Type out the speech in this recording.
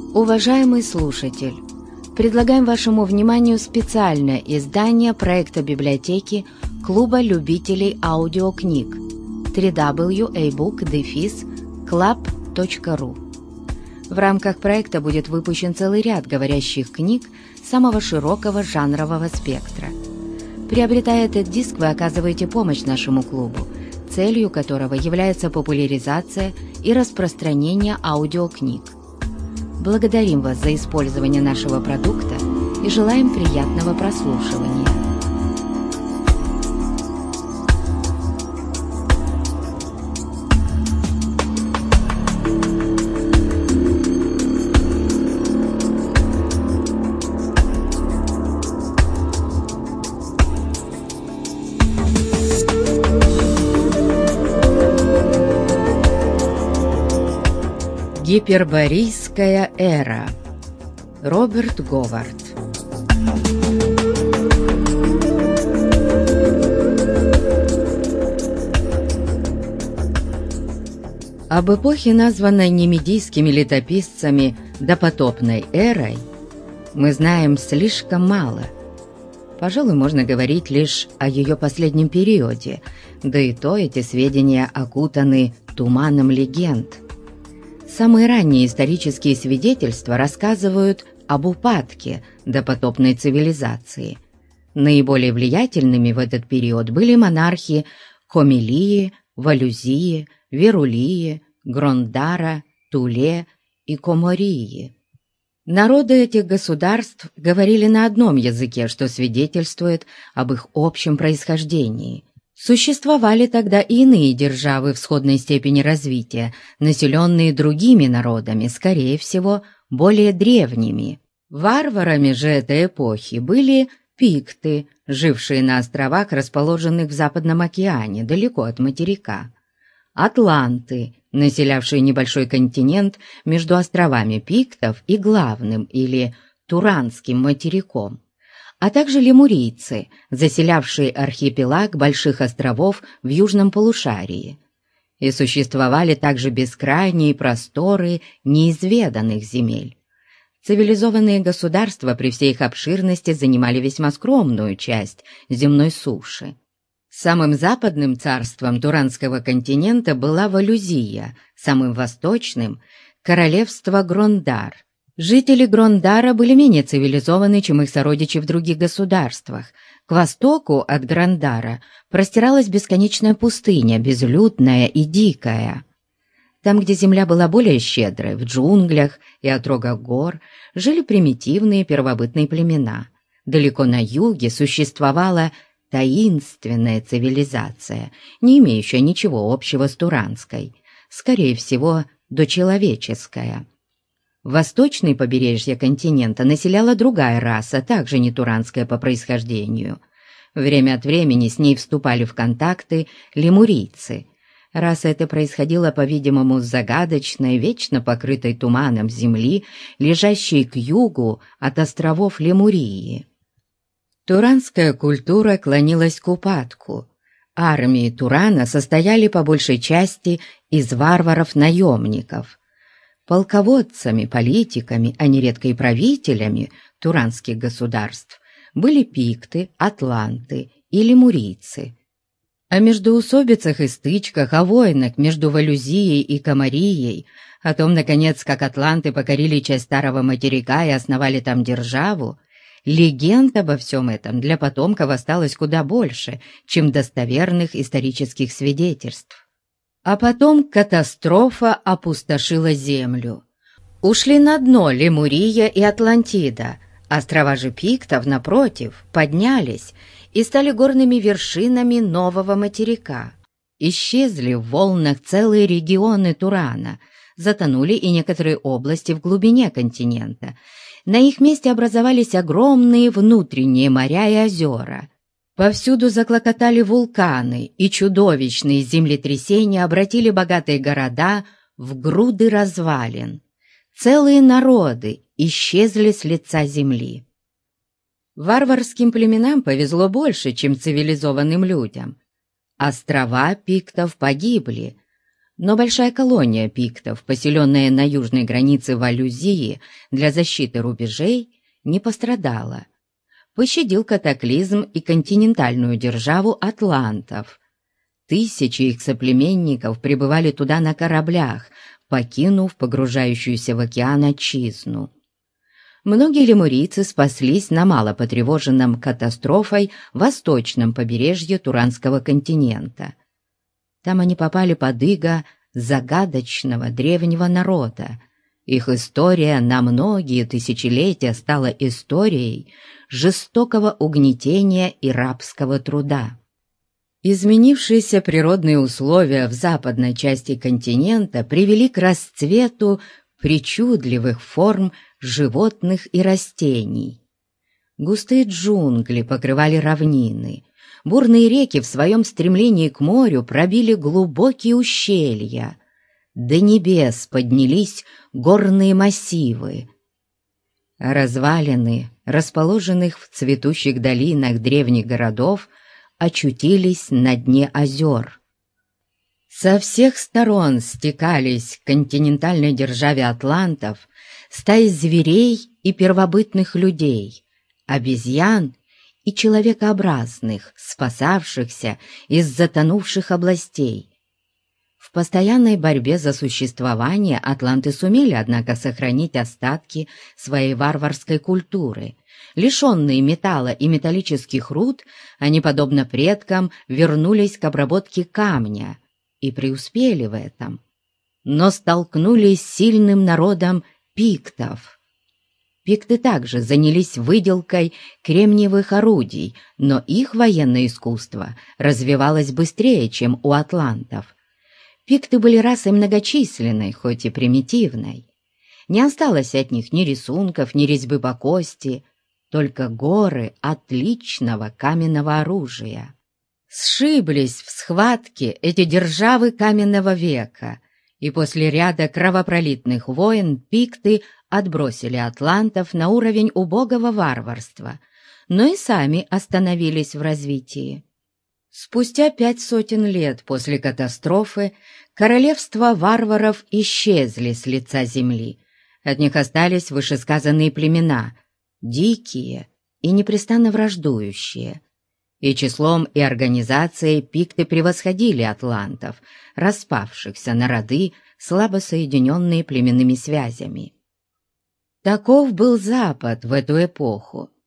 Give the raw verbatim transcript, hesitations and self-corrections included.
Уважаемый слушатель, предлагаем вашему вниманию специальное издание проекта библиотеки Клуба любителей аудиокниг дабл ю дабл ю дабл ю точка эй бук дефис клаб точка ру. В рамках проекта будет выпущен целый ряд говорящих книг самого широкого жанрового спектра. Приобретая этот диск, вы оказываете помощь нашему клубу, целью которого является популяризация и распространение аудиокниг. Благодарим вас за использование нашего продукта и желаем приятного прослушивания. Гиперборейская эра. Роберт Говард. Об эпохе, названной немедийскими летописцами допотопной эрой, мы знаем слишком мало. Пожалуй, можно говорить лишь о ее последнем периоде, да и то эти сведения окутаны туманом легенд. Самые ранние исторические свидетельства рассказывают об упадке допотопной цивилизации. Наиболее влиятельными в этот период были монархи Хомелии, Валюзии, Верулии, Грондара, Туле и Комории. Народы этих государств говорили на одном языке, что свидетельствует об их общем происхождении. Существовали тогда и иные державы в сходной степени развития, населенные другими народами, скорее всего, более древними. Варварами же этой эпохи были пикты, жившие на островах, расположенных в Западном океане, далеко от материка, атланты, населявшие небольшой континент между островами Пиктов и главным или Туранским материком, а также лемурийцы, заселявшие архипелаг больших островов в южном полушарии. И существовали также бескрайние просторы неизведанных земель. Цивилизованные государства при всей их обширности занимали весьма скромную часть земной суши. Самым западным царством Туранского континента была Валюзия, самым восточным – королевство Грондар. Жители Грондара были менее цивилизованы, чем их сородичи в других государствах. К востоку от Грондара простиралась бесконечная пустыня, безлюдная и дикая. Там, где земля была более щедрой, в джунглях и отрогах гор, жили примитивные первобытные племена. Далеко на юге существовала таинственная цивилизация, не имеющая ничего общего с туранской, скорее всего, дочеловеческая. Восточные побережья континента населяла другая раса, также не туранская по происхождению. Время от времени с ней вступали в контакты лемурийцы. Раса эта происходила, по-видимому, с загадочной, вечно покрытой туманом земли, лежащей к югу от островов Лемурии. Туранская культура клонилась к упадку. Армии Турана состояли по большей части из варваров-наемников. Полководцами, политиками, а нередко и правителями туранских государств были пикты, атланты и лемурийцы. О междоусобицах и стычках, о войнах между Валюзией и Коморией, о том, наконец, как атланты покорили часть старого материка и основали там державу, легенд обо всем этом для потомков осталось куда больше, чем достоверных исторических свидетельств. А потом катастрофа опустошила землю. Ушли на дно Лемурия и Атлантида, острова же Пиктов, напротив, поднялись и стали горными вершинами нового материка. Исчезли в волнах целые регионы Турана, затонули и некоторые области в глубине континента. На их месте образовались огромные внутренние моря и озера. Повсюду заклокотали вулканы, и чудовищные землетрясения обратили богатые города в груды развалин. Целые народы исчезли с лица земли. Варварским племенам повезло больше, чем цивилизованным людям. Острова пиктов погибли, Но большая колония пиктов, поселенная на южной границе Валюзии для защиты рубежей, не пострадала. Пощадил катаклизм и континентальную державу атлантов. Тысячи их соплеменников прибывали туда на кораблях, покинув погружающуюся в океан отчизну. Многие лемурийцы спаслись на малопотревоженном катастрофой восточном побережье Туранского континента. Там они попали под иго загадочного древнего народа. Их история на многие тысячелетия стала историей жестокого угнетения и рабского труда. Изменившиеся природные условия в западной части континента привели к расцвету причудливых форм животных и растений. Густые джунгли покрывали равнины, бурные реки в своем стремлении к морю пробили глубокие ущелья, до небес поднялись горные массивы. Развалины, расположенных в цветущих долинах древних городов, очутились на дне озер. Со всех сторон стекались к континентальной державе атлантов стаи зверей и первобытных людей, обезьян и человекообразных, спасавшихся из затонувших областей. В постоянной борьбе за существование атланты сумели, однако, сохранить остатки своей варварской культуры. Лишенные металла и металлических руд, они, подобно предкам, вернулись к обработке камня и преуспели в этом, но столкнулись с сильным народом пиктов. Пикты также занялись выделкой кремниевых орудий, но их военное искусство развивалось быстрее, чем у атлантов. Пикты были расой многочисленной, хоть и примитивной. Не осталось от них ни рисунков, ни резьбы по кости, только горы отличного каменного оружия. Сшиблись в схватке эти державы каменного века, и после ряда кровопролитных войн пикты отбросили атлантов на уровень убогого варварства, но и сами остановились в развитии. Спустя пять сотен лет после катастрофы королевства варваров исчезли с лица земли. От них остались вышесказанные племена, дикие и непрестанно враждующие. И числом и организацией пикты превосходили атлантов, распавшихся на роды, слабо соединенные племенными связями. Таков был Запад в эту эпоху.